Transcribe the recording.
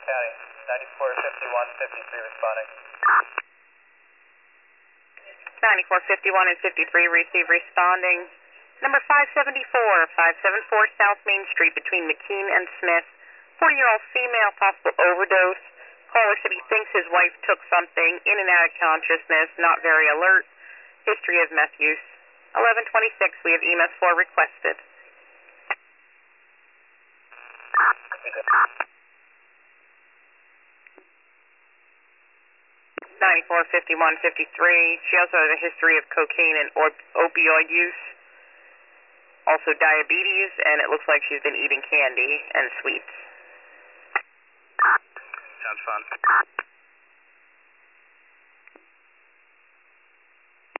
County. 9451, 53 responding. 9451 and 53 receive responding. Number 574 South Main Street between McKean and Smith. 40-year-old female, possible overdose. Caller said he thinks his wife took something, in and out of consciousness, not very alert. History of meth use. 1126, we have EMS 4 requested. 9451-53. She also has a history of cocaine and opioid use. Also diabetes, and it looks like she's been eating candy and sweets. Sounds fun.